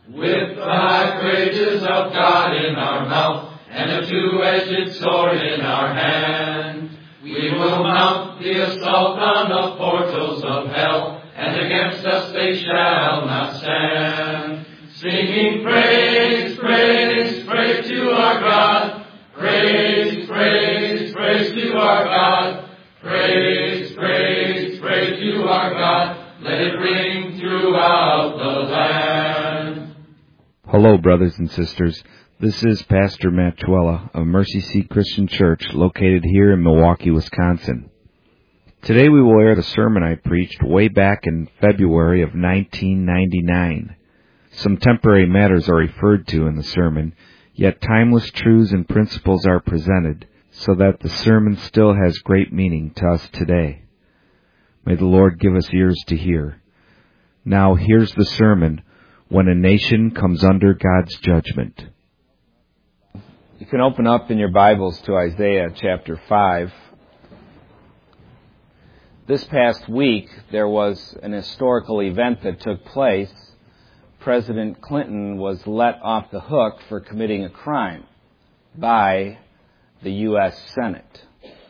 With the high praises of God in our mouth and a two-edged sword in our hand, we will mount the assault on the portals of hell, and against us they shall not stand. Singing praise, praise, praise to our God. Praise, praise, praise to our God. Praise, praise, praise to our God. Let it ring throughout the land. Hello, brothers and sisters. This is Pastor Matt Twella of Mercy Seat Christian Church, located here in Milwaukee, Wisconsin. Today we will air the sermon I preached way back in February of 1999. Some temporary matters are referred to in the sermon, yet timeless truths and principles are presented, so that the sermon still has great meaning to us today. May the Lord give us ears to hear. Now here's the sermon, When a Nation Comes Under God's Judgment. You can open up in your Bibles to Isaiah chapter 5. This past week, there was an historical event that took place. President Clinton was let off the hook for committing a crime by the U.S. Senate.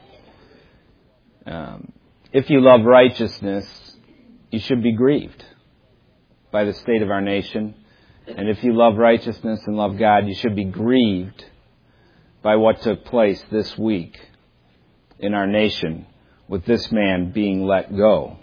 If you love righteousness, you should be grieved by the state of our nation. And if you love righteousness and love God, you should be grieved by what took place this week in our nation with this man being let go.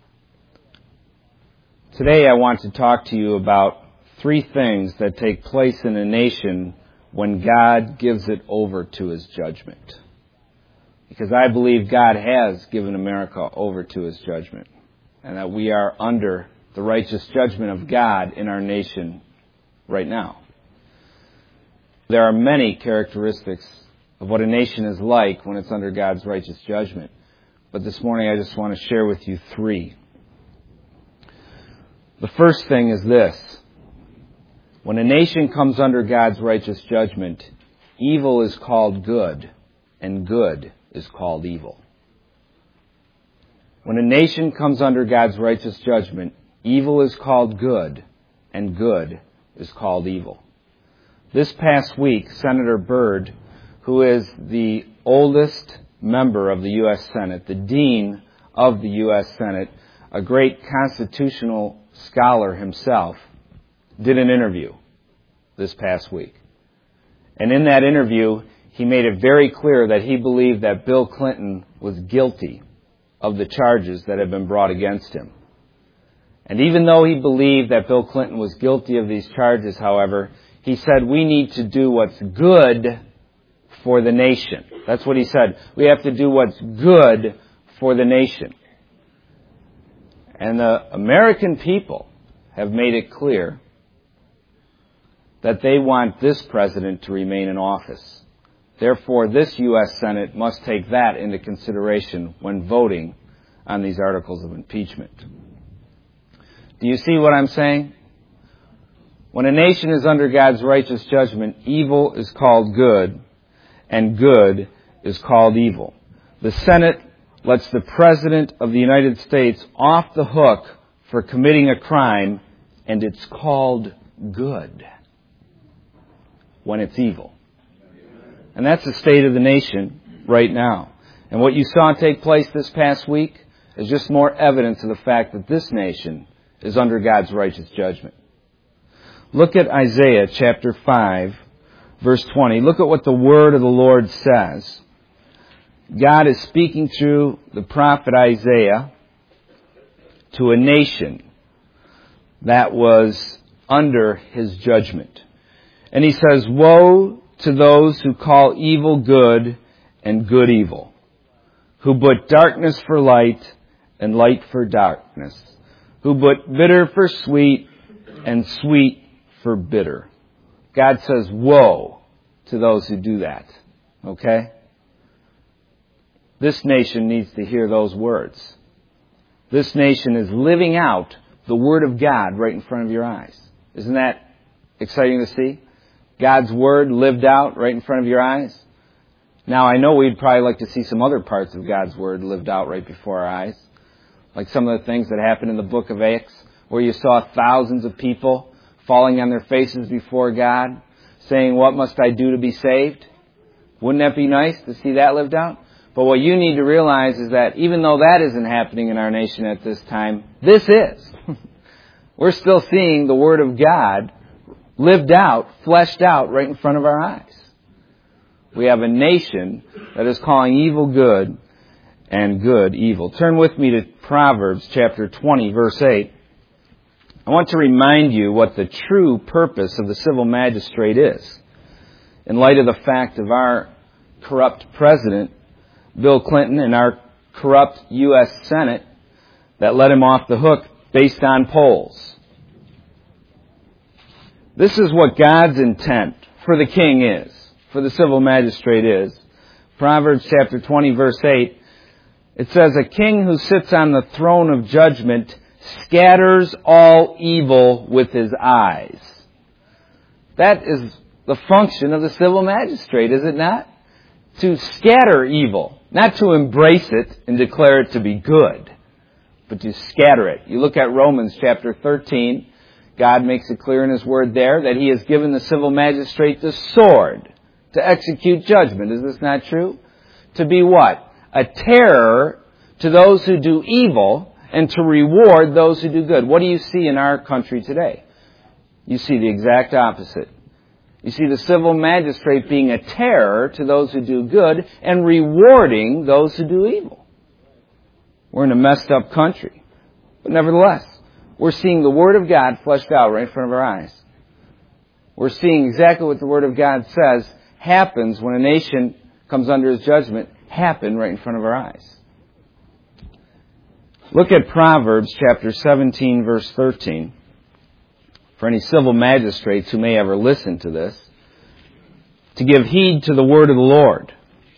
Today I want to talk to you about 3 things that take place in a nation when God gives it over to His judgment. Because I believe God has given America over to His judgment, and that we are under the righteous judgment of God in our nation right now. There are many characteristics of what a nation is like when it's under God's righteous judgment. But this morning I just want to share with you 3. The first thing is this. When a nation comes under God's righteous judgment, evil is called good, and good is called evil. When a nation comes under God's righteous judgment, evil is called good, and good is called evil. This past week, Senator Byrd, who is the oldest member of the U.S. Senate, the dean of the U.S. Senate, a great constitutional scholar himself, did an interview this past week. And in that interview, he made it very clear that he believed that Bill Clinton was guilty of the charges that had been brought against him. And even though he believed that Bill Clinton was guilty of these charges, however, he said we need to do what's good for the nation. That's what he said. We have to do what's good for the nation. And the American people have made it clear that they want this president to remain in office. Therefore, this U.S. Senate must take that into consideration when voting on these articles of impeachment. Do you see what I'm saying? When a nation is under God's righteous judgment, evil is called good, and good is called evil. The Senate lets the President of the United States off the hook for committing a crime, and it's called good when it's evil. And that's the state of the nation right now. And what you saw take place this past week is just more evidence of the fact that this nation is under God's righteous judgment. Look at Isaiah chapter 5, verse 20. Look at what the word of the Lord says. God is speaking through the prophet Isaiah to a nation that was under his judgment. And he says, "Woe to those who call evil good and good evil, who put darkness for light and light for darkness, who put bitter for sweet and sweet for bitter." God says, woe to those who do that. Okay? This nation needs to hear those words. This nation is living out the Word of God right in front of your eyes. Isn't that exciting to see? God's Word lived out right in front of your eyes. Now, I know we'd probably like to see some other parts of God's Word lived out right before our eyes. Like some of the things that happened in the book of Acts, where you saw thousands of people falling on their faces before God, saying, "What must I do to be saved?" Wouldn't that be nice to see that lived out? But what you need to realize is that even though that isn't happening in our nation at this time, this is. We're still seeing the Word of God lived out, fleshed out right in front of our eyes. We have a nation that is calling evil good and good evil. Turn with me to Proverbs chapter 20, verse 8. I want to remind you what the true purpose of the civil magistrate is, in light of the fact of our corrupt president, Bill Clinton, and our corrupt U.S. Senate that let him off the hook based on polls. This is what God's intent for the king is, for the civil magistrate is. Proverbs chapter 20, verse 8, it says, "A king who sits on the throne of judgment scatters all evil with his eyes." That is the function of the civil magistrate, is it not? To scatter evil, not to embrace it and declare it to be good, but to scatter it. You look at Romans chapter 13, God makes it clear in His Word there that He has given the civil magistrate the sword to execute judgment. Is this not true? To be what? A terror to those who do evil and to reward those who do good. What do you see in our country today? You see the exact opposite. You see the civil magistrate being a terror to those who do good and rewarding those who do evil. We're in a messed up country. But nevertheless, we're seeing the Word of God fleshed out right in front of our eyes. We're seeing exactly what the Word of God says happens when a nation comes under His judgment, happen right in front of our eyes. Look at Proverbs chapter 17, verse 13. For any civil magistrates who may ever listen to this, to give heed to the word of the Lord.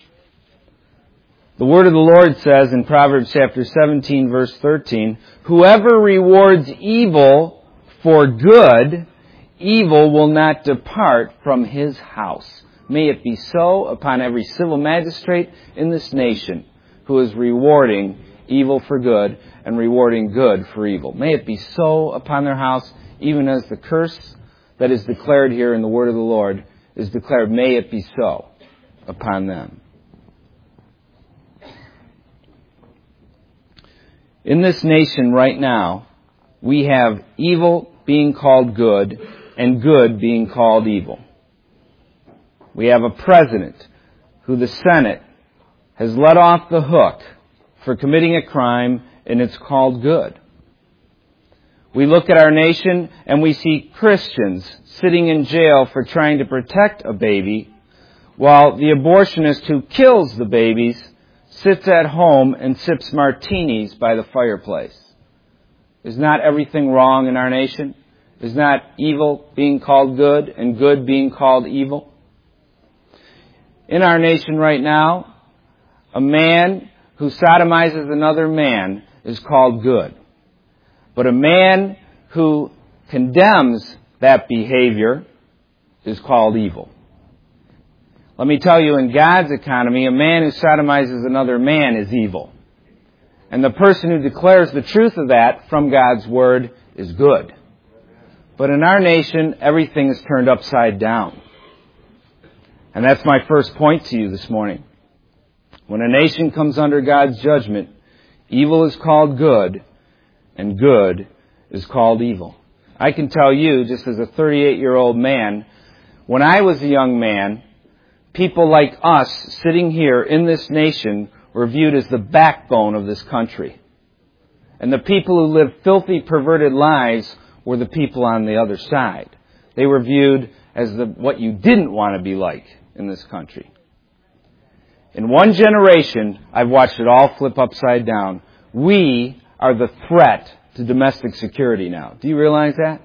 The word of the Lord says in Proverbs chapter 17, verse 13, "Whoever rewards evil for good, evil will not depart from his house." May it be so upon every civil magistrate in this nation who is rewarding evil for good and rewarding good for evil. May it be so upon their house, even as the curse that is declared here in the word of the Lord is declared. May it be so upon them. In this nation right now, we have evil being called good and good being called evil. We have a president who the Senate has let off the hook for committing a crime, and it's called good. We look at our nation and we see Christians sitting in jail for trying to protect a baby, while the abortionist who kills the babies sits at home and sips martinis by the fireplace. Is not everything wrong in our nation? Is not evil being called good and good being called evil? In our nation right now, a man who sodomizes another man is called good. But a man who condemns that behavior is called evil. Let me tell you, in God's economy, a man who sodomizes another man is evil. And the person who declares the truth of that from God's Word is good. But in our nation, everything is turned upside down. And that's my first point to you this morning. When a nation comes under God's judgment, evil is called good, and good is called evil. I can tell you, just as a 38-year-old man, when I was a young man, people like us sitting here in this nation were viewed as the backbone of this country. And the people who lived filthy, perverted lives were the people on the other side. They were viewed as what you didn't want to be like in this country. In one generation, I've watched it all flip upside down. We are the threat to domestic security now. Do you realize that?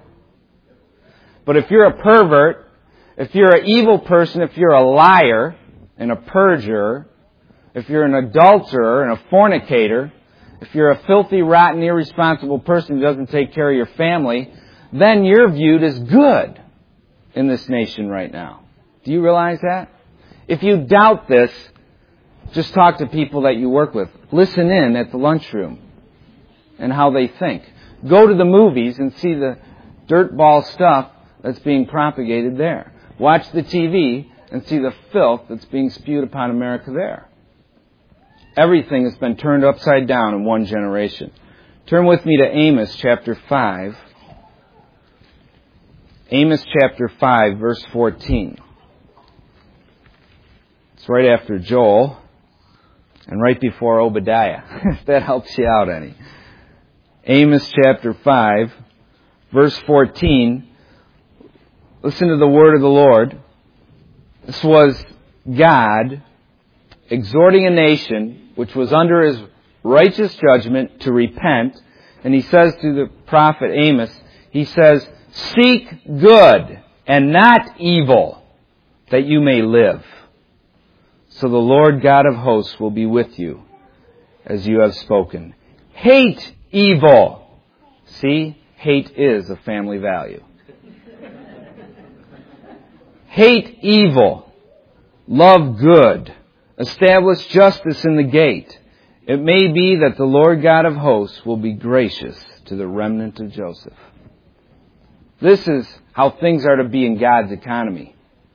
But if you're a pervert, if you're an evil person, if you're a liar and a perjurer, if you're an adulterer and a fornicator, if you're a filthy, rotten, irresponsible person who doesn't take care of your family, then you're viewed as good in this nation right now. Do you realize that? If you doubt this, just talk to people that you work with. Listen in at the lunchroom and how they think. Go to the movies and see the dirtball stuff that's being propagated there. Watch the TV and see the filth that's being spewed upon America there. Everything has been turned upside down in one generation. Turn with me to Amos chapter 5. Amos chapter 5, verse 14. It's right after Joel and right before Obadiah, if that helps you out any. Amos chapter 5, verse 14. Listen to the word of the Lord. This was God exhorting a nation which was under his righteous judgment to repent. And he says to the prophet Amos, he says, "Seek good and not evil, that you may live. So the Lord God of hosts will be with you, as you have spoken. Hate evil." See, hate is a family value. Hate evil. Love good. Establish justice in the gate. It may be that the Lord God of hosts will be gracious to the remnant of Joseph. This is how things are to be in God's economy.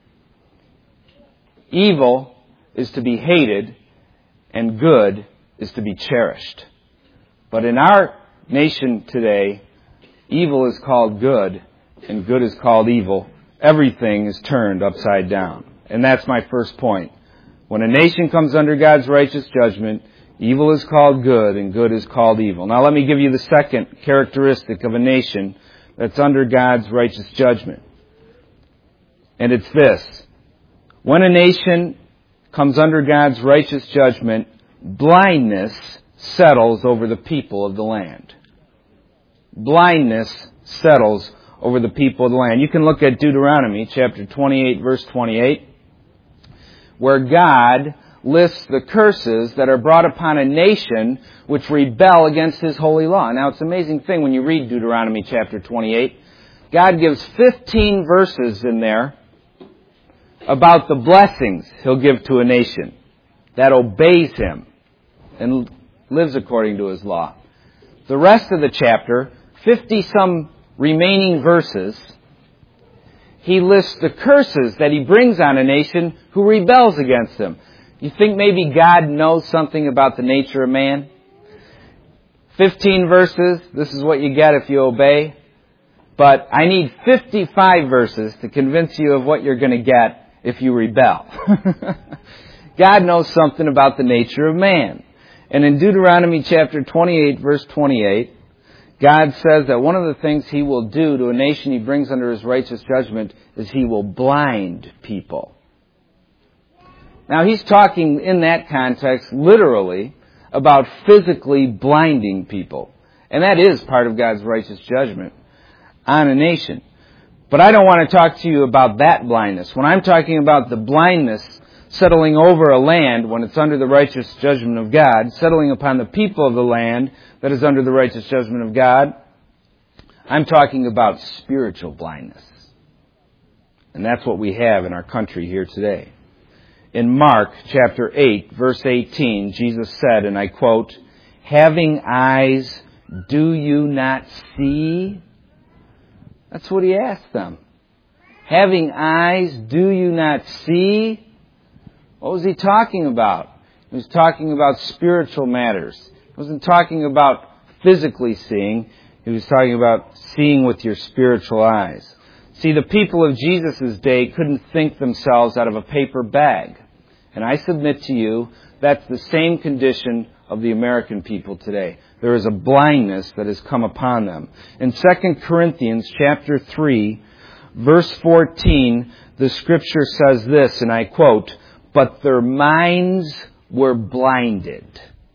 Evil is to be hated and good is to be cherished. But in our nation today, evil is called good and good is called evil. Everything is turned upside down. And that's my first point. When a nation comes under God's righteous judgment, evil is called good and good is called evil. Now let me give you the second characteristic of a nation that's under God's righteous judgment. And it's this. When a nation comes under God's righteous judgment, blindness settles over the people of the land. Blindness settles over the people of the land. You can look at Deuteronomy chapter 28, verse 28, where God lists the curses that are brought upon a nation which rebel against His holy law. Now, it's an amazing thing when you read Deuteronomy chapter 28. God gives 15 verses in there about the blessings He'll give to a nation that obeys Him and lives according to His law. The rest of the chapter, 50-some remaining verses, He lists the curses that He brings on a nation who rebels against Him. You think maybe God knows something about the nature of man? 15 verses, this is what you get if you obey. But I need 55 verses to convince you of what you're going to get if you rebel. God knows something about the nature of man. And in Deuteronomy chapter 28, verse 28, God says that one of the things He will do to a nation He brings under His righteous judgment is He will blind people. Now, He's talking in that context literally about physically blinding people. And that is part of God's righteous judgment on a nation. But I don't want to talk to you about that blindness. When I'm talking about the blindness settling over a land when it's under the righteous judgment of God, settling upon the people of the land that is under the righteous judgment of God, I'm talking about spiritual blindness. And that's what we have in our country here today. In Mark chapter 8, verse 18, Jesus said, and I quote, "Having eyes, do you not see?" That's what He asked them. Having eyes, do you not see? What was He talking about? He was talking about spiritual matters. He wasn't talking about physically seeing. He was talking about seeing with your spiritual eyes. See, the people of Jesus' day couldn't think themselves out of a paper bag. And I submit to you, that's the same condition of the American people today. There is a blindness that has come upon them. In 2 Corinthians chapter 3, verse 14, the Scripture says this, and I quote, "But their minds were blinded."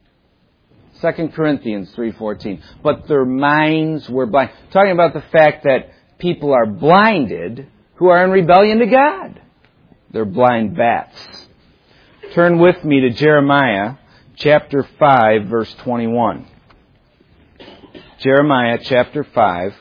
2 Corinthians 3:14. But their minds were blind. Talking about the fact that people are blinded who are in rebellion to God. They're blind bats. Turn with me to Jeremiah chapter 5, verse 21. Jeremiah chapter 5,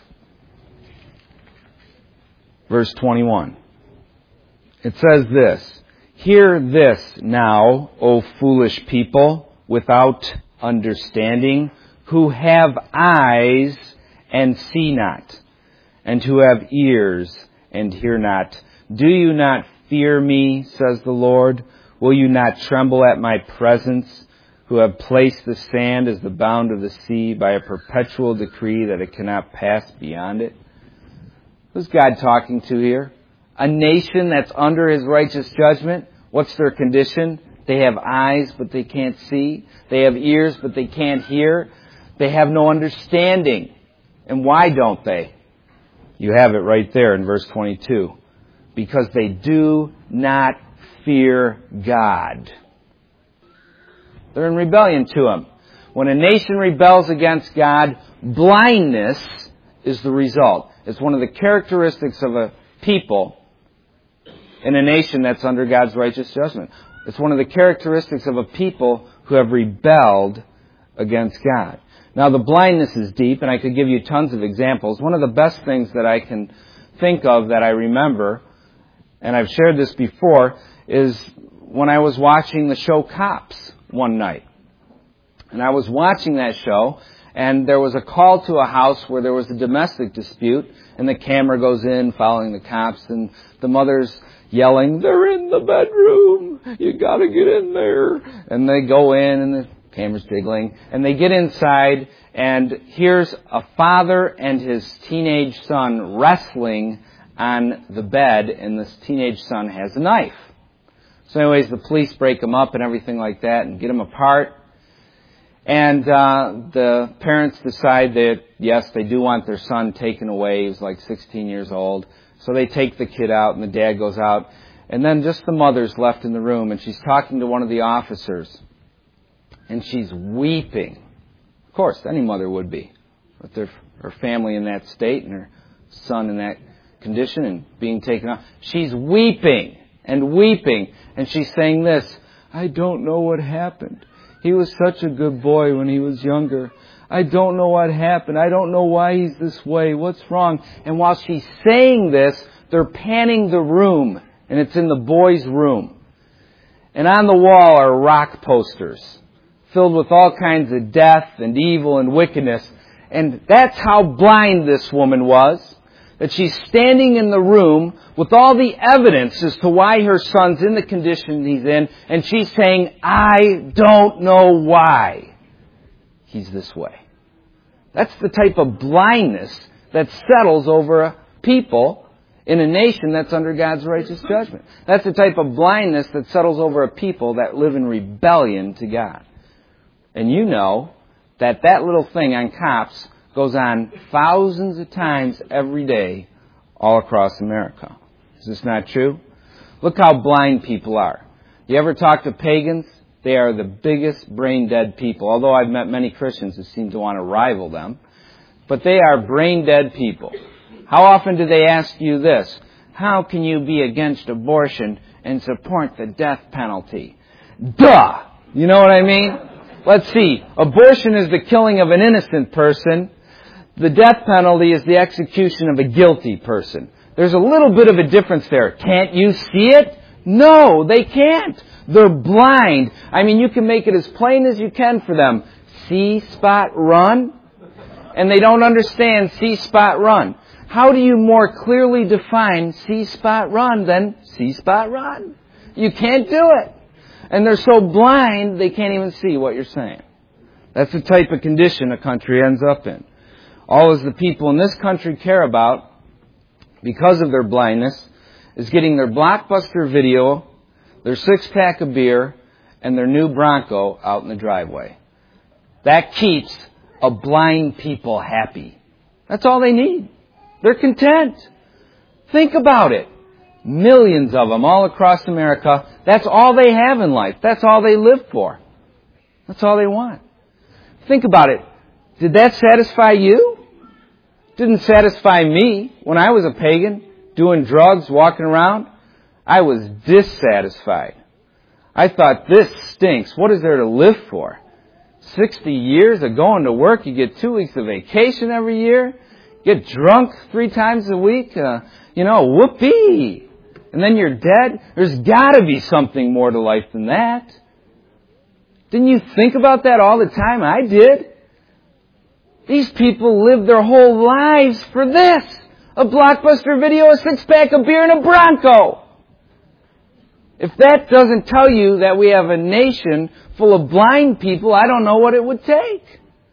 verse 21. It says this, "Hear this now, O foolish people, without understanding, who have eyes and see not, and who have ears and hear not. Do you not fear me, says the Lord? Will you not tremble at my presence, who have placed the sand as the bound of the sea by a perpetual decree that it cannot pass beyond it? Who's God talking to here? A nation that's under His righteous judgment. What's their condition? They have eyes, but they can't see. They have ears, but they can't hear. They have no understanding. And why don't they? You have it right there in verse 22. Because they do not fear God. They're in rebellion to Him. When a nation rebels against God, blindness is the result. It's one of the characteristics of a people in a nation that's under God's righteous judgment. It's one of the characteristics of a people who have rebelled against God. Now, the blindness is deep, and I could give you tons of examples. One of the best things that I can think of that I remember, and I've shared this before, is when I was watching the show Cops one night. And I was watching that show, and there was a call to a house where there was a domestic dispute, and the camera goes in following the cops, and the mother's yelling, "They're in the bedroom! You gotta get in there!" And they go in, and the camera's jiggling, and they get inside, and here's a father and his teenage son wrestling on the bed, and this teenage son has a knife. So anyways, the police break them up and everything like that and get them apart. And the parents decide that, yes, they do want their son taken away. He was like 16 years old. So they take the kid out, and the dad goes out. And then just the mother's left in the room, and she's talking to one of the officers. And she's weeping. Of course, any mother would be. With her family in that state and her son in that condition and being taken out. She's weeping and weeping. And she's saying this, "I don't know what happened. He was such a good boy when he was younger. I don't know what happened. I don't know why he's this way. What's wrong?" And while she's saying this, they're panning the room. And it's in the boy's room. And on the wall are rock posters filled with all kinds of death and evil and wickedness. And that's how blind this woman was. That she's standing in the room with all the evidence as to why her son's in the condition he's in. And she's saying, "I don't know why he's this way." That's the type of blindness that settles over a people in a nation that's under God's righteous judgment. That's the type of blindness that settles over a people that live in rebellion to God. And you know that that little thing on Cops goes on thousands of times every day all across America. Is this not true? Look how blind people are. You ever talk to pagans? They are the biggest brain-dead people, although I've met many Christians who seem to want to rival them. But they are brain-dead people. How often do they ask you this? How can you be against abortion and support the death penalty? Duh! You know what I mean? Let's see. Abortion is the killing of an innocent person. The death penalty is the execution of a guilty person. There's a little bit of a difference there. Can't you see it? No, they can't. They're blind. I mean, you can make it as plain as you can for them. See spot run? And they don't understand see spot run. How do you more clearly define see spot run than see spot run? You can't do it. And they're so blind, they can't even see what you're saying. That's the type of condition a country ends up in. All as the people in this country care about, because of their blindness, is getting their blockbuster video, their 6-pack of beer, and their new Bronco out in the driveway. That keeps a blind people happy. That's all they need. They're content. Think about it. Millions of them all across America. That's all they have in life. That's all they live for. That's all they want. Think about it. Did that satisfy you? Didn't satisfy me when I was a pagan, doing drugs, walking around. I was dissatisfied. I thought, this stinks. What is there to live for? 60 years of going to work. You get 2 weeks of vacation every year. Get drunk 3 times a week. Whoopee. And then you're dead. There's got to be something more to life than that. Didn't you think about that all the time? I did. These people live their whole lives for this. a Blockbuster video, a six-pack of beer, and a Bronco. If that doesn't tell you that we have a nation full of blind people, I don't know what it would take.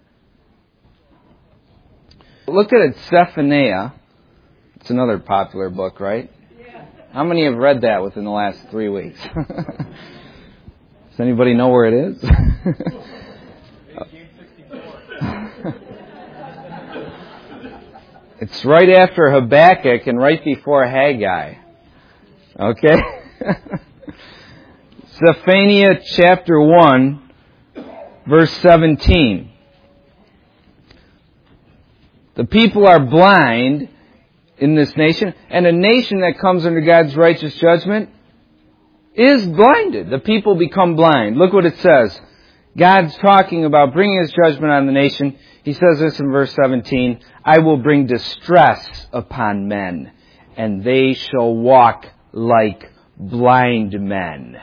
Look at it, Zephaniah. It's another popular book, right? Yeah. How many have read that within the last 3 weeks? Does anybody know where it is? It's right after Habakkuk and right before Haggai. Okay? Zephaniah chapter 1, verse 17. The people are blind in this nation, and a nation that comes under God's righteous judgment is blinded. The people become blind. Look what it says. God's talking about bringing His judgment on the nation. He says this in verse 17, I will bring distress upon men, and they shall walk like blind men.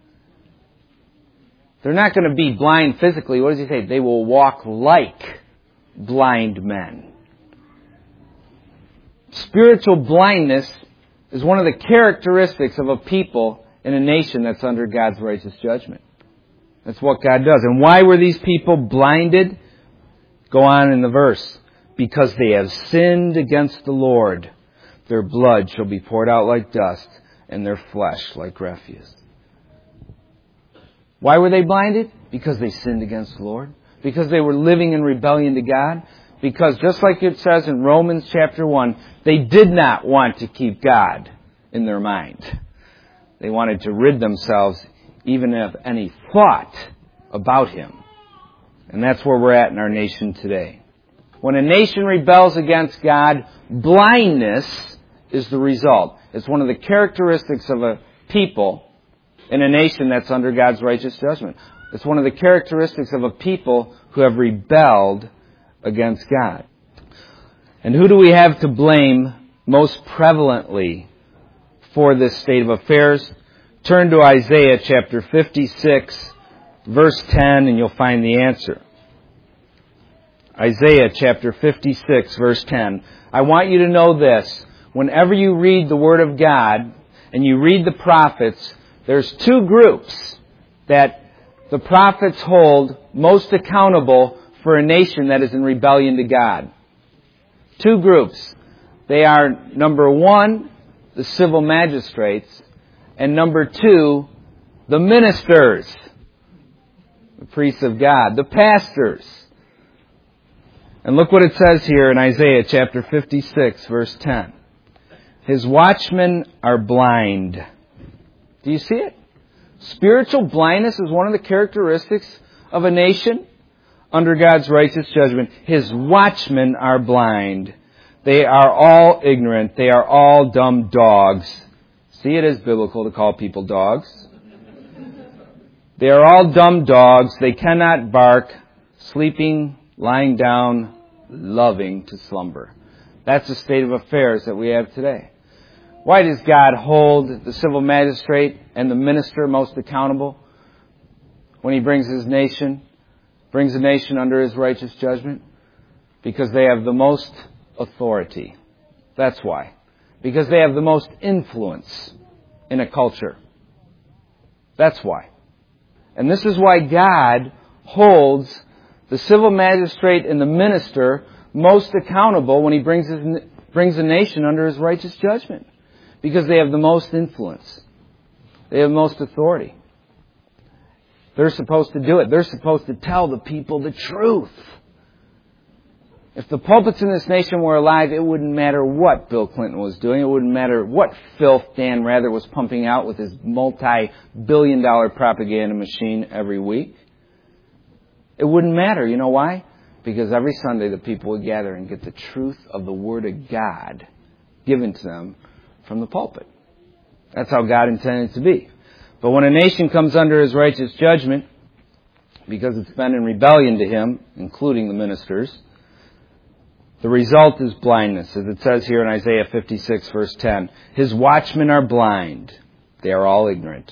They're not going to be blind physically. What does he say? They will walk like blind men. Spiritual blindness is one of the characteristics of a people in a nation that's under God's righteous judgment. That's what God does. And why were these people blinded? Go on in the verse. Because they have sinned against the Lord. Their blood shall be poured out like dust, and their flesh like refuse. Why were they blinded? Because they sinned against the Lord. Because they were living in rebellion to God. Because just like it says in Romans chapter 1, they did not want to keep God in their mind. They wanted to rid themselves even of any thought about Him. And that's where we're at in our nation today. When a nation rebels against God, blindness is the result. It's one of the characteristics of a people in a nation that's under God's righteous judgment. It's one of the characteristics of a people who have rebelled against God. And who do we have to blame most prevalently for this state of affairs? Turn to Isaiah chapter 56, verse 10, and you'll find the answer. Isaiah chapter 56, verse 10. I want you to know this. Whenever you read the Word of God and you read the prophets, there's two groups that the prophets hold most accountable for a nation that is in rebellion to God. Two groups. They are, number one, the civil magistrates, and number two, the ministers, the priests of God, the pastors. And look what it says here in Isaiah chapter 56, verse 10. His watchmen are blind. Do you see it? Spiritual blindness is one of the characteristics of a nation under God's righteous judgment. His watchmen are blind. They are all ignorant. They are all dumb dogs. See, it is biblical to call people dogs. They are all dumb dogs. They cannot bark, sleeping, lying down, loving to slumber. That's the state of affairs that we have today. Why does God hold the civil magistrate and the minister most accountable when He brings the nation under His righteous judgment? Because they have the most authority. That's why. Because they have the most influence in a culture. That's why. And this is why God holds the civil magistrate and the minister most accountable when He brings a nation under His righteous judgment. Because they have the most influence. They have the most authority. They're supposed to do it. They're supposed to tell the people the truth. If the pulpits in this nation were alive, it wouldn't matter what Bill Clinton was doing. It wouldn't matter what filth Dan Rather was pumping out with his multi-billion-dollar propaganda machine every week. It wouldn't matter. You know why? Because every Sunday the people would gather and get the truth of the Word of God given to them from the pulpit. That's how God intended it to be. But when a nation comes under His righteous judgment, because it's been in rebellion to Him, including the ministers, the result is blindness. As it says here in Isaiah 56, verse 10, His watchmen are blind. They are all ignorant.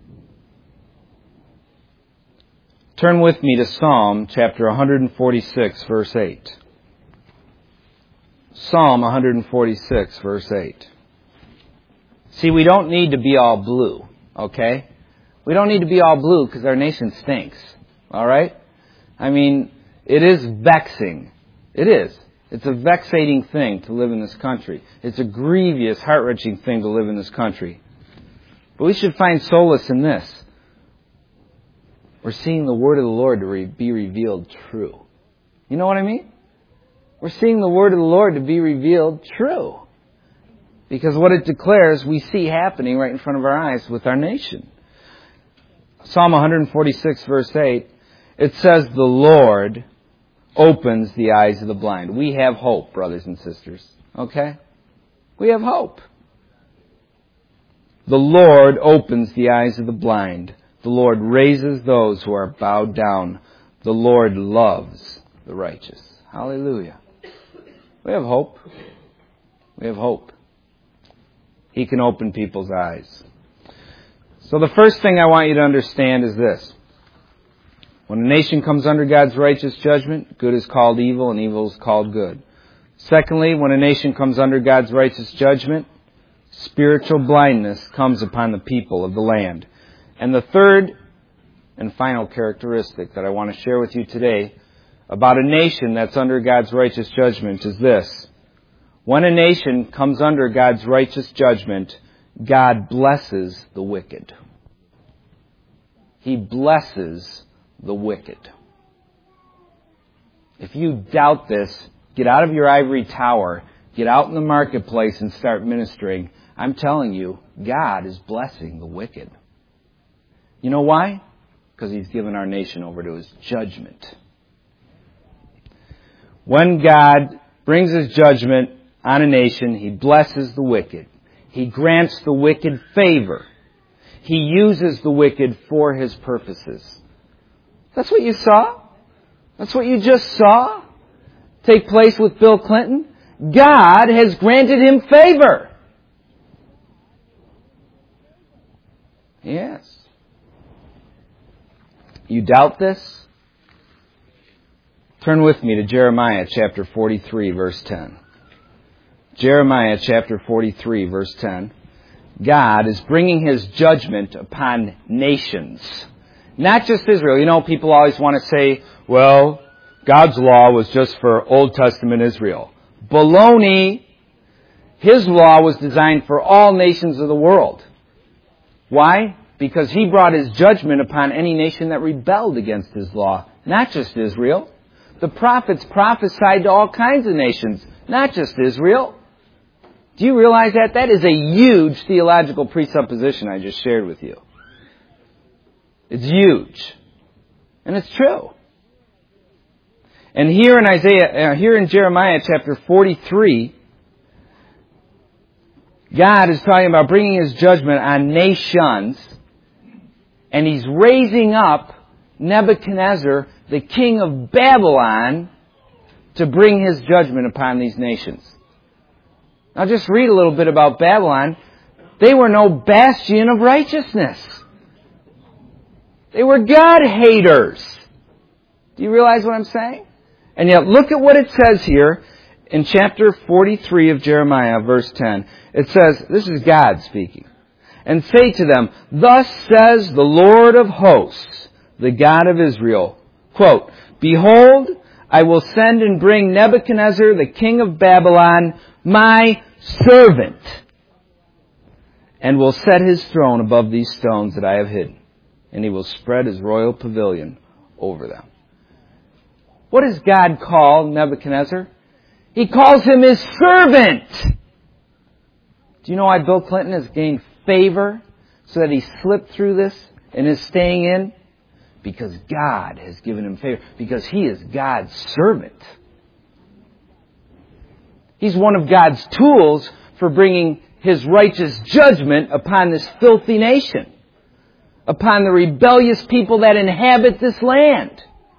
Turn with me to Psalm chapter 146, verse 8. Psalm 146, verse 8. See, we don't need to be all blue, okay? We don't need to be all blue because our nation stinks, all right? I mean, it is vexing. It is. It's a vexating thing to live in this country. It's a grievous, heart-wrenching thing to live in this country. But we should find solace in this. We're seeing the word of the Lord to be revealed true. You know what I mean? We're seeing the word of the Lord to be revealed true. Because what it declares, we see happening right in front of our eyes with our nation. Psalm 146, verse 8, it says, the Lord opens the eyes of the blind. We have hope, brothers and sisters. Okay? We have hope. The Lord opens the eyes of the blind. The Lord raises those who are bowed down. The Lord loves the righteous. Hallelujah. We have hope. We have hope. He can open people's eyes. So the first thing I want you to understand is this. When a nation comes under God's righteous judgment, good is called evil and evil is called good. Secondly, when a nation comes under God's righteous judgment, spiritual blindness comes upon the people of the land. And the third and final characteristic that I want to share with you today about a nation that's under God's righteous judgment is this. When a nation comes under God's righteous judgment, God blesses the wicked. He blesses the wicked. If you doubt this, get out of your ivory tower, get out in the marketplace and start ministering. I'm telling you, God is blessing the wicked. You know why? Because He's given our nation over to His judgment. When God brings His judgment on a nation, He blesses the wicked. He grants the wicked favor. He uses the wicked for His purposes. That's what you saw. That's what you just saw take place with Bill Clinton. God has granted him favor. Yes. You doubt this? Turn with me to Jeremiah chapter 43, verse 10. Jeremiah chapter 43, verse 10. God is bringing His judgment upon nations. Not just Israel. You know, people always want to say, well, God's law was just for Old Testament Israel. Baloney. His law was designed for all nations of the world. Why? Because He brought His judgment upon any nation that rebelled against His law. Not just Israel. The prophets prophesied to all kinds of nations, not just Israel. Do you realize that? That is a huge theological presupposition I just shared with you. It's huge. And it's true. And here in Jeremiah chapter 43, God is talking about bringing His judgment on nations, and He's raising up Nebuchadnezzar, the king of Babylon, to bring his judgment upon these nations. Now just read a little bit about Babylon. They were no bastion of righteousness. They were God-haters. Do you realize what I'm saying? And yet look at what it says here in chapter 43 of Jeremiah, verse 10. It says, this is God speaking. And say to them, thus says the Lord of hosts, the God of Israel, quote, behold, I will send and bring Nebuchadnezzar, the king of Babylon, my servant, and will set his throne above these stones that I have hidden, and he will spread his royal pavilion over them. What does God call Nebuchadnezzar? He calls him his servant. Do you know why Bill Clinton has gained favor so that he slipped through this and is staying in? Because God has given him favor. Because he is God's servant. He's one of God's tools for bringing His righteous judgment upon this filthy nation. Upon the rebellious people that inhabit this land.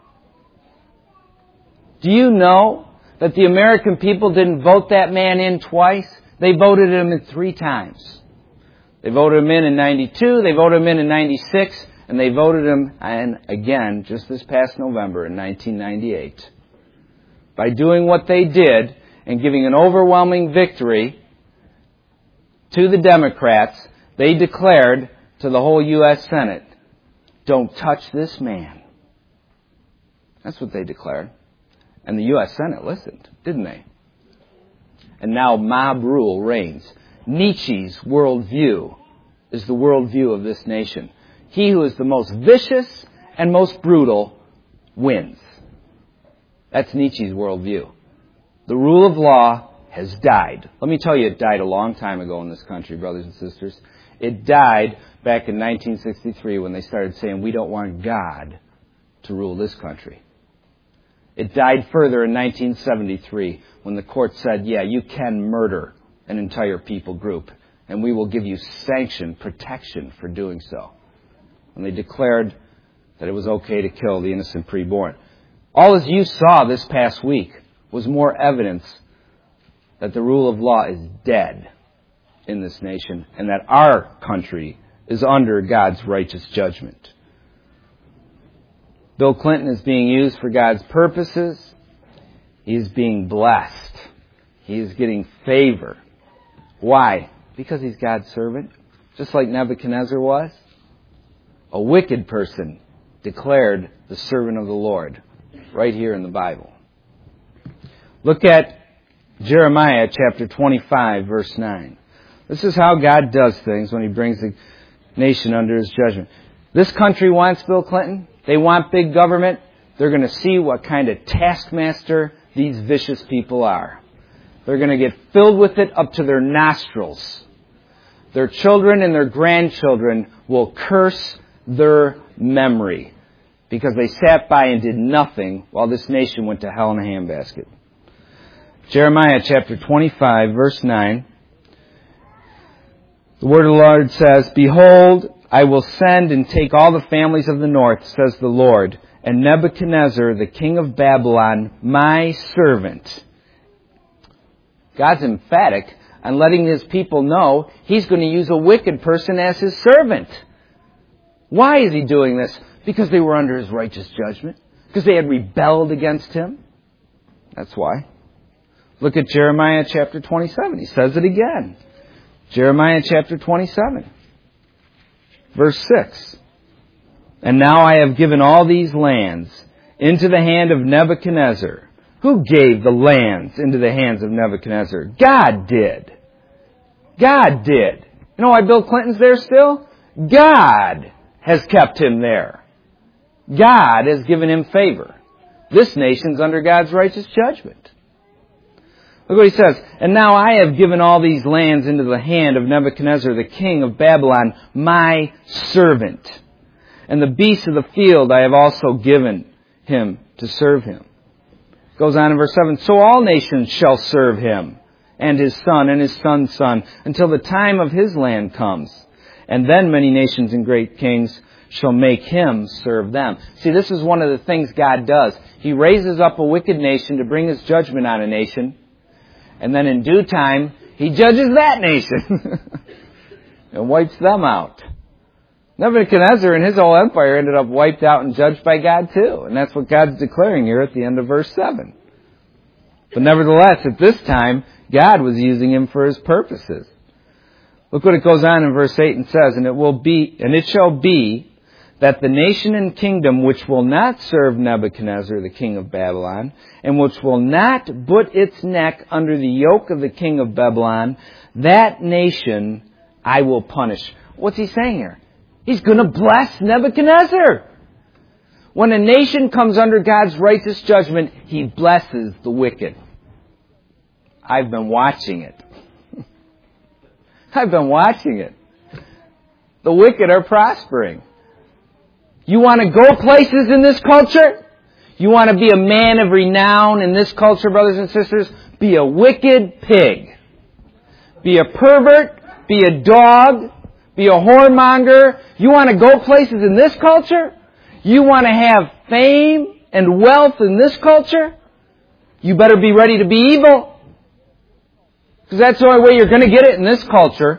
Do you know that the American people didn't vote that man in twice? They voted him in 3 times. They voted him in 92, they voted him in 96, and they voted him in again just this past November in 1998. By doing what they did, and giving an overwhelming victory to the Democrats, they declared to the whole U.S. Senate, "Don't touch this man." That's what they declared. And the U.S. Senate listened, didn't they? And now mob rule reigns. Nietzsche's worldview is the worldview of this nation. He who is the most vicious and most brutal wins. That's Nietzsche's worldview. The rule of law has died. Let me tell you, it died a long time ago in this country, brothers and sisters. It died back in 1963 when they started saying, we don't want God to rule this country. It died further in 1973 when the court said, yeah, you can murder an entire people group, and we will give you sanction, protection for doing so. And they declared that it was okay to kill the innocent preborn. All as you saw this past week was more evidence that the rule of law is dead in this nation and that our country is under God's righteous judgment. Bill Clinton is being used for God's purposes. He is being blessed. He is getting favor. Why? Because he's God's servant, just like Nebuchadnezzar was. A wicked person declared the servant of the Lord right here in the Bible. Look at Jeremiah chapter 25, verse 9. This is how God does things when He brings the nation under His judgment. This country wants Bill Clinton. They want big government. They're going to see what kind of taskmaster these vicious people are. They're going to get filled with it up to their nostrils. Their children and their grandchildren will curse their memory because they sat by and did nothing while this nation went to hell in a handbasket. Jeremiah chapter 25, verse 9. The word of the Lord says, "Behold, I will send and take all the families of the north, says the Lord, and Nebuchadnezzar, the king of Babylon, my servant." God's emphatic on letting His people know He's going to use a wicked person as His servant. Why is He doing this? Because they were under His righteous judgment. Because they had rebelled against Him. That's why. Look at Jeremiah chapter 27. He says it again. Jeremiah chapter 27. Verse 6. "And now I have given all these lands into the hand of Nebuchadnezzar." Who gave the lands into the hands of Nebuchadnezzar? God did. God did. You know why Bill Clinton's there still? God has kept him there. God has given him favor. This nation's under God's righteous judgment. Look what he says. "And now I have given all these lands into the hand of Nebuchadnezzar, the king of Babylon, my servant. And the beasts of the field I have also given him to serve him." Goes on in verse 7. "So all nations shall serve him, and his son and his son's son, until the time of his land comes. And then many nations and great kings shall make him serve them." See, this is one of the things God does. He raises up a wicked nation to bring His judgment on a nation. And then in due time, He judges that nation and wipes them out. Nebuchadnezzar and his whole empire ended up wiped out and judged by God too. And that's what God's declaring here at the end of verse 7. But nevertheless, at this time, God was using him for His purposes. Look what it goes on in verse 8 and says, "And it shall be that the nation and kingdom which will not serve Nebuchadnezzar, the king of Babylon, and which will not put its neck under the yoke of the king of Babylon, that nation I will punish." What's he saying here? He's going to bless Nebuchadnezzar. When a nation comes under God's righteous judgment, He blesses the wicked. I've been watching it. I've been watching it. The wicked are prospering. You want to go places in this culture? You want to be a man of renown in this culture, brothers and sisters? Be a wicked pig. Be a pervert. Be a dog. Be a whoremonger. You want to go places in this culture? You want to have fame and wealth in this culture? You better be ready to be evil. Because that's the only way you're going to get it in this culture.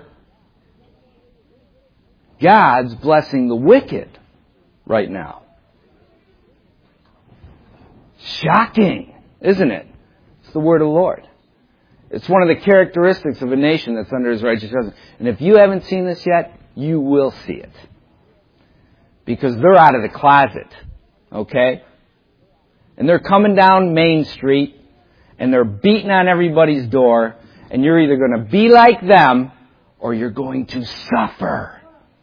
God's blessing the wicked right now. Shocking, isn't it? It's the word of the Lord. It's one of the characteristics of a nation that's under His righteous judgment. And if you haven't seen this yet, you will see it. Because they're out of the closet. Okay? And they're coming down Main Street, and they're beating on everybody's door, and you're either going to be like them, or you're going to suffer.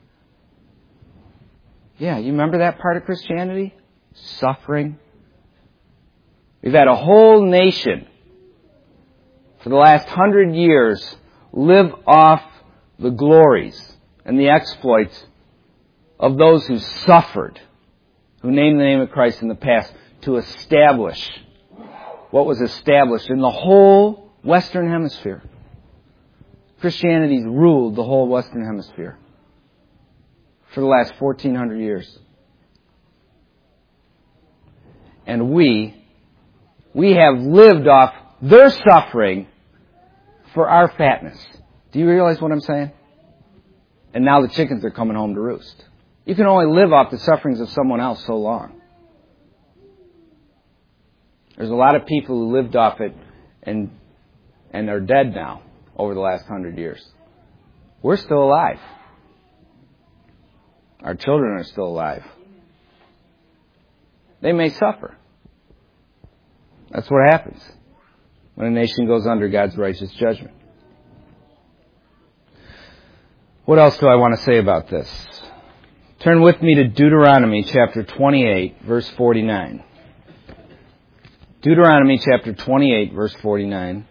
Yeah, you remember that part of Christianity? Suffering. We've had a whole nation for the last 100 years live off the glories and the exploits of those who suffered, who named the name of Christ in the past, to establish what was established in the whole Western Hemisphere. Christianity's ruled the whole Western Hemisphere for the last 1,400 years. And we have lived off their suffering for our fatness. Do you realize what I'm saying? And now the chickens are coming home to roost. You can only live off the sufferings of someone else so long. There's a lot of people who lived off it and are dead now over the last 100 years. We're still alive. Our children are still alive. They may suffer. That's what happens when a nation goes under God's righteous judgment. What else do I want to say about this? Turn with me to Deuteronomy chapter 28, verse 49. Deuteronomy chapter 28, verse 49.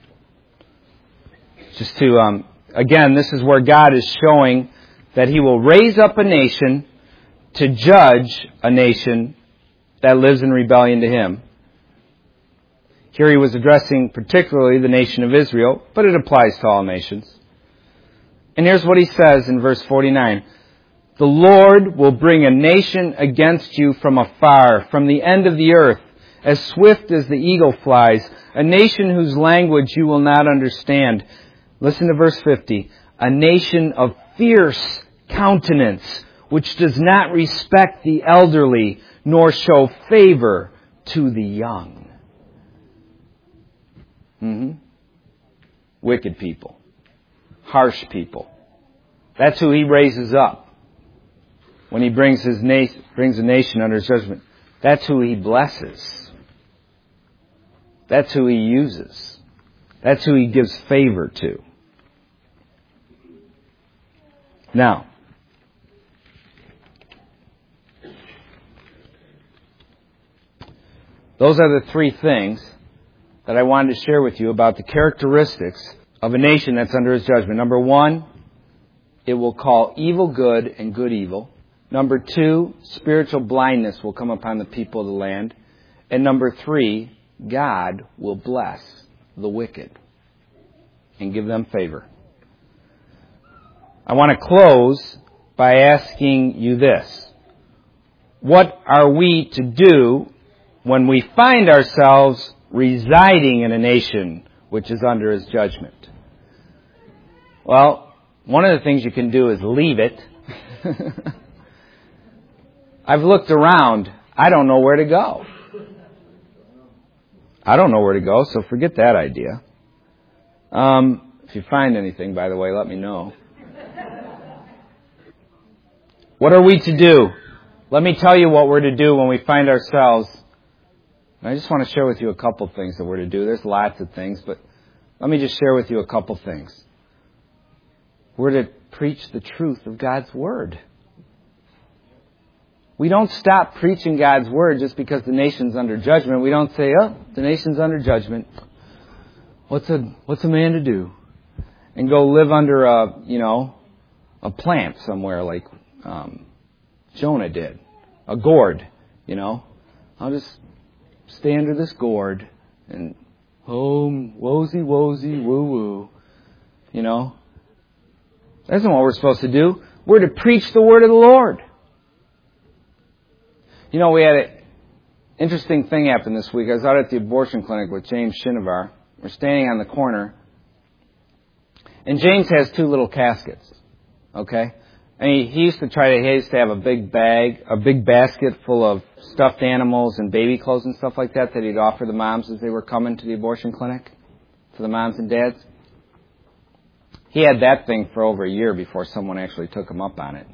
Just to, again, this is where God is showing that He will raise up a nation to judge a nation that lives in rebellion to Him. Here He was addressing particularly the nation of Israel, but it applies to all nations. And here's what He says in verse 49. The Lord will bring a nation against you from afar, from the end of the earth, as swift as the eagle flies, a nation whose language you will not understand. Listen to verse 50. A nation of fierce countenance, which does not respect the elderly, nor show favor to the young. Wicked people. Harsh people. That's who He raises up when He brings a nation under His judgment. That's who He blesses. That's who He uses. That's who He gives favor to. Now, those are the three things that I wanted to share with you about the characteristics of a nation that's under His judgment. Number one, it will call evil good and good evil. Number two, spiritual blindness will come upon the people of the land. And number three, God will bless the wicked and give them favor. I want to close by asking you this. What are we to do when we find ourselves residing in a nation which is under His judgment? Well, one of the things you can do is leave it. I've looked around. I don't know where to go. I don't know where to go, so forget that idea. If you find anything, by the way, let me know. What are we to do? Let me tell you what we're to do when we find ourselves. I just want to share with you a couple things that we're to do. There's lots of things, but let me just share with you a couple things. We're to preach the truth of God's Word. We don't stop preaching God's Word just because the nation's under judgment. We don't say, oh, the nation's under judgment. What's a man to do? And go live under a plant somewhere like Jonah did. A gourd, I'll just stay under this gourd and wozy, woo-woo. That's not what we're supposed to do. We're to preach the Word of the Lord. We had an interesting thing happen this week. I was out at the abortion clinic with James Shinovar. We're standing on the corner. And James has two little caskets. Okay? And he used to have a big basket full of stuffed animals and baby clothes and stuff like that he'd offer the moms as they were coming to the abortion clinic. to the moms and dads? He had that thing for over a year before someone actually took him up on it.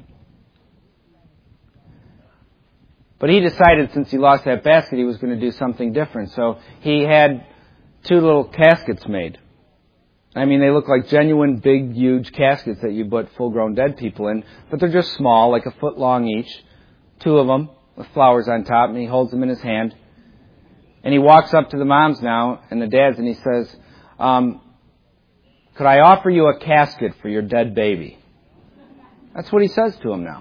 But he decided since he lost that basket, he was going to do something different. So he had 2 little caskets made. I mean, they look like genuine, big, huge caskets that you put full-grown dead people in, but they're just small, like a foot long each. 2 of them with flowers on top, and he holds them in his hand. And he walks up to the moms now and the dads, and he says, could I offer you a casket for your dead baby? That's what he says to them now.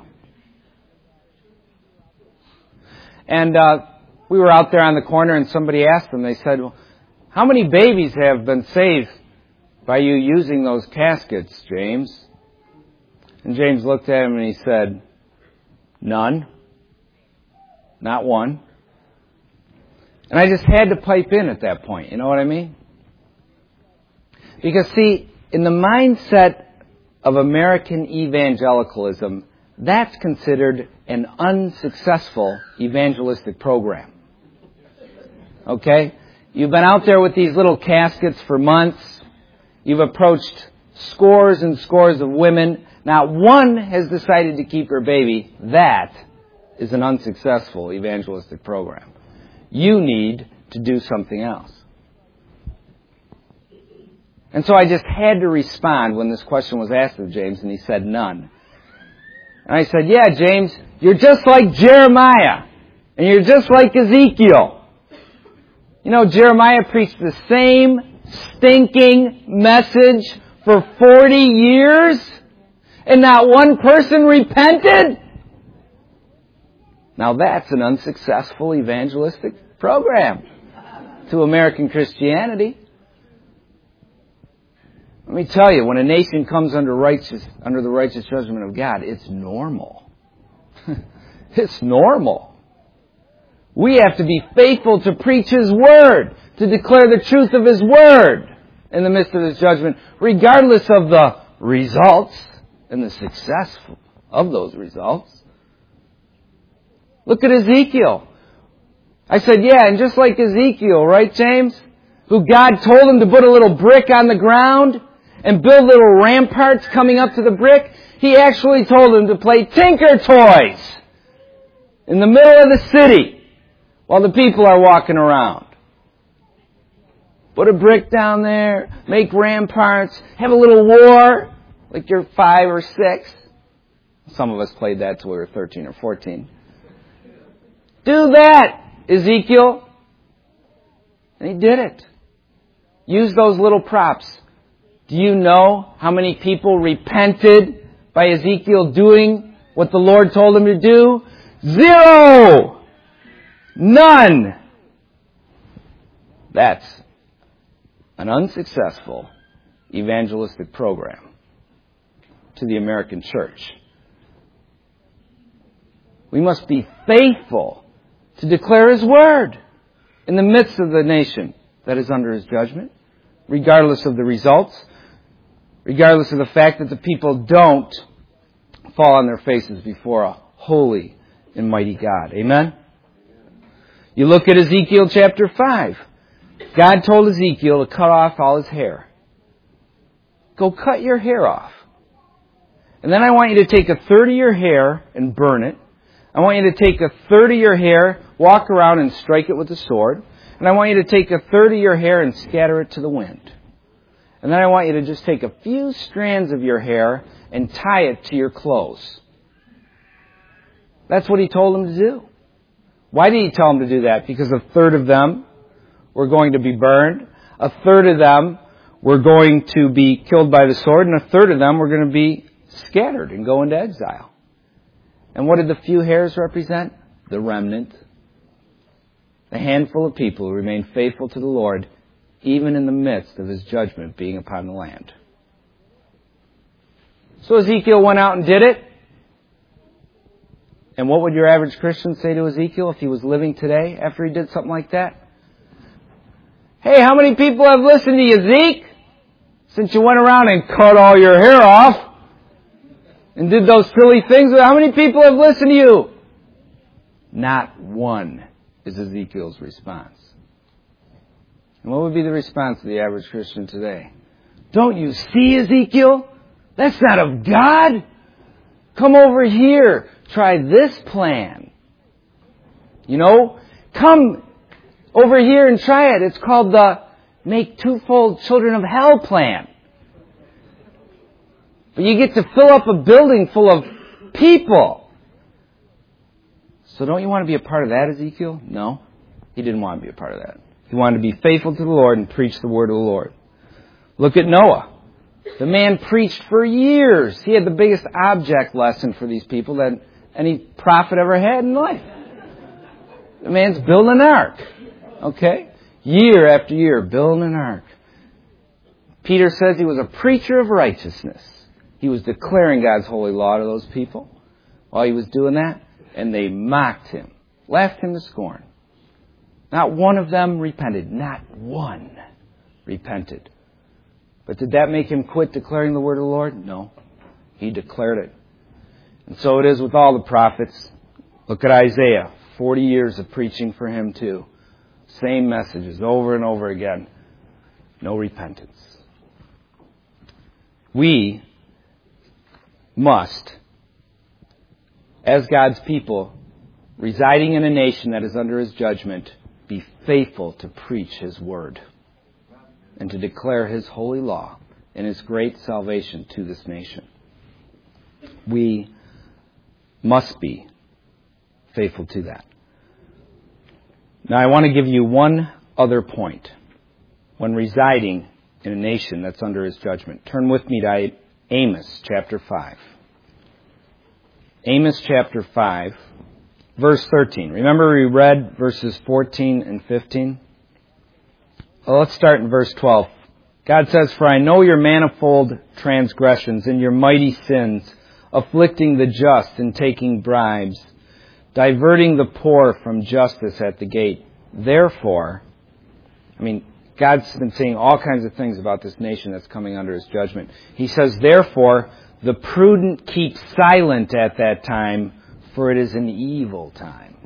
And we were out there on the corner, and somebody asked them, they said, well, how many babies have been saved by you using those caskets, James? And James looked at him and he said, none. Not one. And I just had to pipe in at that point. You know what I mean? Because see, in the mindset of American evangelicalism, that's considered an unsuccessful evangelistic program. Okay? You've been out there with these little caskets for months. You've approached scores and scores of women. Not one has decided to keep her baby. That is an unsuccessful evangelistic program. You need to do something else. And so I just had to respond when this question was asked of James, and he said none. And I said, yeah, James, you're just like Jeremiah, and you're just like Ezekiel. You know, Jeremiah preached the same stinking message for 40 years, and not one person repented? Now that's an unsuccessful evangelistic program to American Christianity. Let me tell you, when a nation comes under the righteous judgment of God, it's normal. It's normal. We have to be faithful to preach His Word, to declare the truth of His Word in the midst of His judgment, regardless of the results and the success of those results. Look at Ezekiel. I said, yeah, and just like Ezekiel, right, James? Who God told him to put a little brick on the ground and build little ramparts coming up to the brick. He actually told him to play Tinker Toys in the middle of the city while the people are walking around. Put a brick down there, make ramparts, have a little war, like you're 5 or 6. Some of us played that till we were 13 or 14. Do that, Ezekiel. And he did it. Use those little props. Do you know how many people repented by Ezekiel doing what the Lord told him to do? 0! None! That's an unsuccessful evangelistic program to the American church. We must be faithful to declare His Word in the midst of the nation that is under His judgment, regardless of the results, regardless of the fact that the people don't fall on their faces before a holy and mighty God. Amen? You look at Ezekiel chapter 5. God told Ezekiel to cut off all his hair. Go cut your hair off. And then I want you to take a third of your hair and burn it. I want you to take a third of your hair, walk around and strike it with a sword. And I want you to take a third of your hair and scatter it to the wind. And then I want you to just take a few strands of your hair and tie it to your clothes. That's what He told him to do. Why did He tell him to do that? Because a third of them were going to be burned. A third of them were going to be killed by the sword. And a third of them were going to be scattered and go into exile. And what did the few hairs represent? The remnant. The handful of people who remained faithful to the Lord, even in the midst of His judgment being upon the land. So Ezekiel went out and did it. And what would your average Christian say to Ezekiel if he was living today after he did something like that? Hey, how many people have listened to you, Zeke? Since you went around and cut all your hair off and did those silly things, how many people have listened to you? Not one is Ezekiel's response. And what would be the response of the average Christian today? Don't you see, Ezekiel? That's not of God. Come over here. Try this plan. Come over here and try it. It's called the make twofold children of hell plan. But you get to fill up a building full of people. So don't you want to be a part of that, Ezekiel? No. He didn't want to be a part of that. He wanted to be faithful to the Lord and preach the word of the Lord. Look at Noah. The man preached for years. He had the biggest object lesson for these people that any prophet ever had in life. The man's building an ark. Okay? Year after year, building an ark. Peter says he was a preacher of righteousness. He was declaring God's holy law to those people while he was doing that, and they mocked him, laughed him to scorn. Not one of them repented. Not one repented. But did that make him quit declaring the word of the Lord? No. He declared it. And so it is with all the prophets. Look at Isaiah. 40 years of preaching for him too. Same messages over and over again. No repentance. We must, as God's people, residing in a nation that is under His judgment, be faithful to preach His word and to declare His holy law and His great salvation to this nation. We must be faithful to that. Now I want to give you one other point when residing in a nation that's under His judgment. Turn with me to Amos chapter 5. Amos chapter 5, verse 13. Remember we read verses 14 and 15? Well, let's start in verse 12. God says, "For I know your manifold transgressions and your mighty sins, afflicting the just and taking bribes, diverting the poor from justice at the gate. Therefore," God's been saying all kinds of things about this nation that's coming under His judgment. He says, "Therefore, the prudent keep silent at that time, for it is an evil time."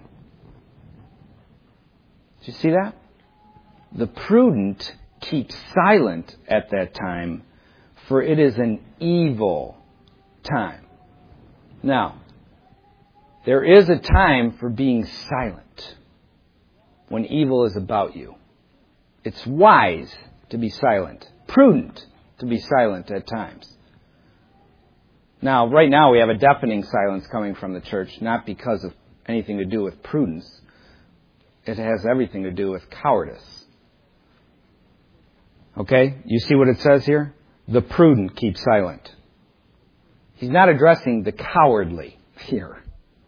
Did you see that? The prudent keep silent at that time, for it is an evil time. Now, there is a time for being silent when evil is about you. It's wise to be silent, prudent to be silent at times. Now, right now we have a deafening silence coming from the church, not because of anything to do with prudence. It has everything to do with cowardice. Okay? You see what it says here? The prudent keep silent. He's not addressing the cowardly here.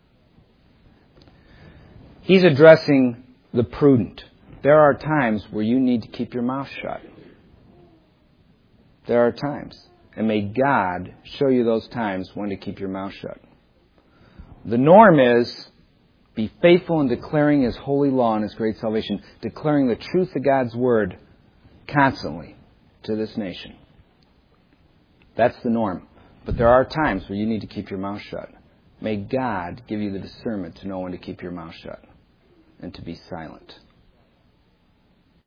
He's addressing the prudent. There are times where you need to keep your mouth shut. There are times. And may God show you those times when to keep your mouth shut. The norm is be faithful in declaring His holy law and His great salvation, declaring the truth of God's word constantly to this nation. That's the norm. But there are times where you need to keep your mouth shut. May God give you the discernment to know when to keep your mouth shut and to be silent.